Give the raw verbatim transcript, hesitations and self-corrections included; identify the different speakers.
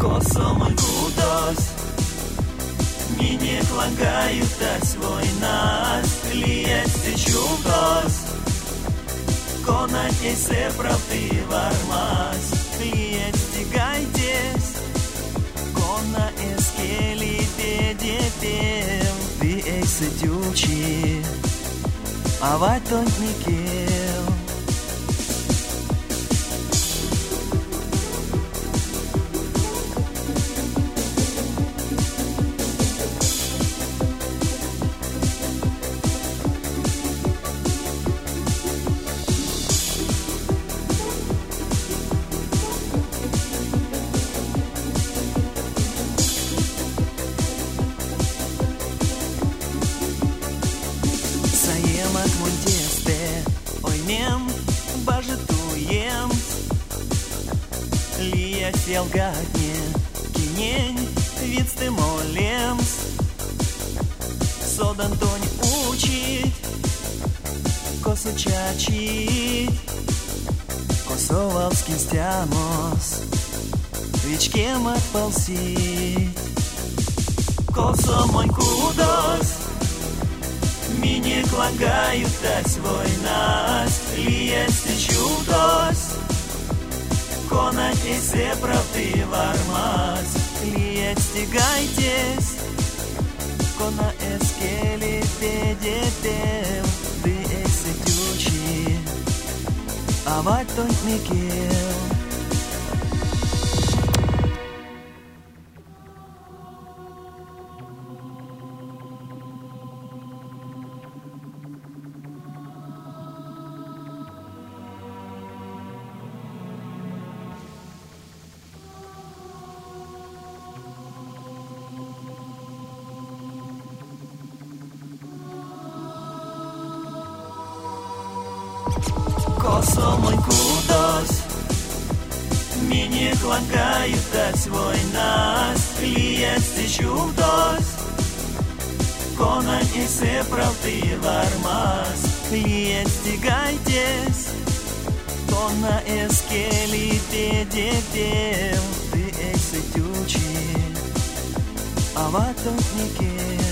Speaker 1: Kosomaicudos, miniek langājutas vojnās, liesti šūkos, kona esi pravdi varmas, liesti gaities, kona eskeli pēdētēm, vi esi ģuči, avatoņnikiem. Ilgatnie kinień відстимолємс Содантоні учить Косичачить Косовалський стямос Вічкем отползить Kosomaicudos Miniek langājutas vojnās Liesti šūkos Kona esi pravdi varmas, liesti gaities, kona eskeli pēdētēm, vi esi ģuči, avatoņnikiem. Kosomaicudos, miniek langājutas vojnās, liesti šūkos, kona esi pravdi varmas, liesti gaities, kona eskeli pēdētēm, vi esi ģuči, avatoņnikiem.